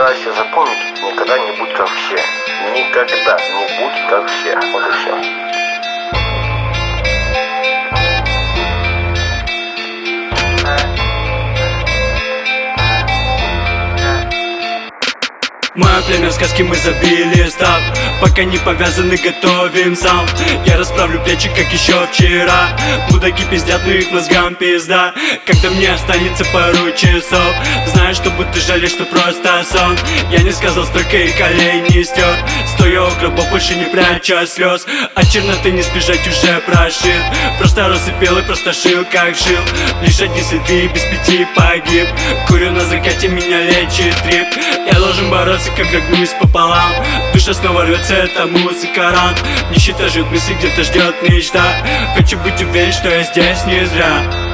постарайся запомнить, никогда не будь как все. Никогда не будь как все. Вот и все. Мое племя в сказке мы забили став. Пока не повязаны, готовим зал. Я расправлю плечи, как еще вчера. Мудаки пиздят, но их мозгам пизда. Когда мне останется пару часов, знаю, что будто жалеть, что просто сон. Я не сказал столько и колей не стер. Стоя у гробов, больше не пряча слез. От черноты не сбежать, уже прошил. Просто рос и пел и просто шил, как жил. Лишь одни следы, без пяти погиб. Курю на закате, меня лечит трип. Я должен бороться, как гнусь пополам. Душа снова рвется, это музыка ран. Нищета ждет мысли, где-то ждет мечта. Хочу быть уверен, что я здесь не зря.